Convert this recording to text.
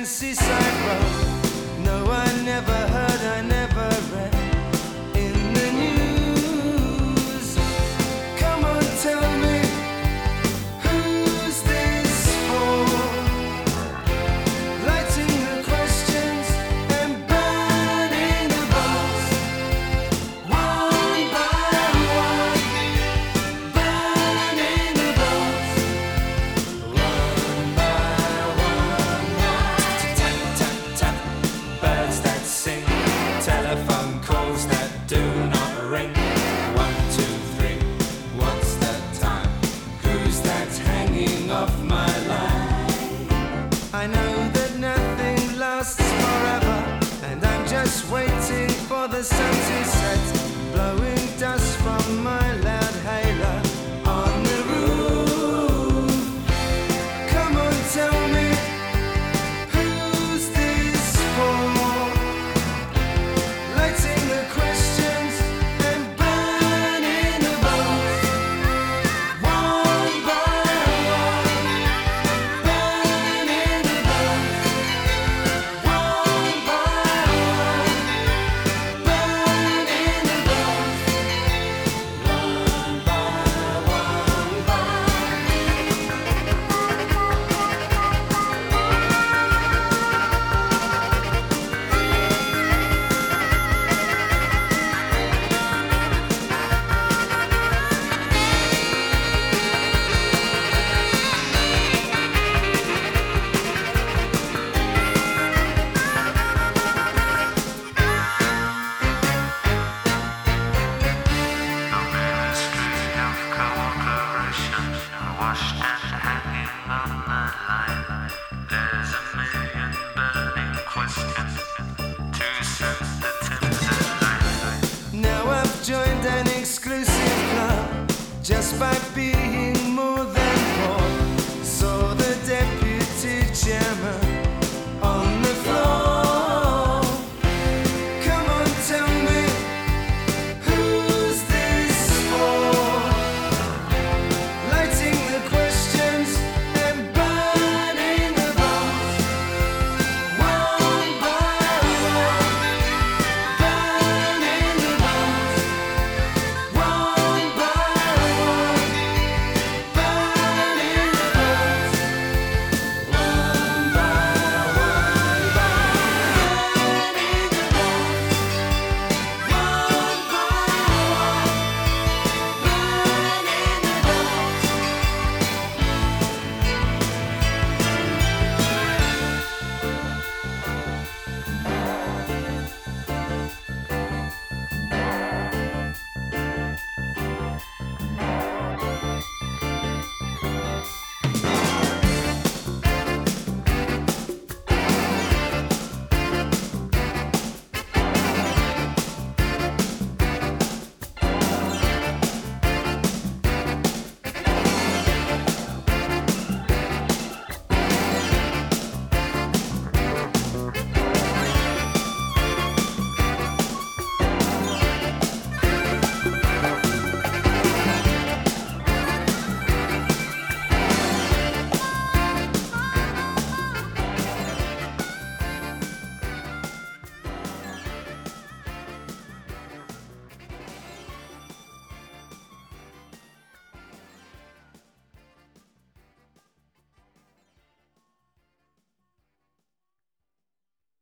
seaside road. No, I never heard, I never read in the news. Come on, tell me, who's this for? Lighting the questions and burning the boats, one by one, burning the boats, one by one. Tap, tap, tap, birds that sing, telephone calls that do not ring. 1, 2, 3, what's the time? Who's that hanging off my line? I know that nothing lasts forever, and I'm just waiting for the sun to set, blowing dust from my loud hailer on the roof. Come on, tell me, who's this for? Lighting the questions and burning the boats, one by one, burning the boats, one by one, burning the boats, one by Washed and hanging on the line. There's a million burning questions.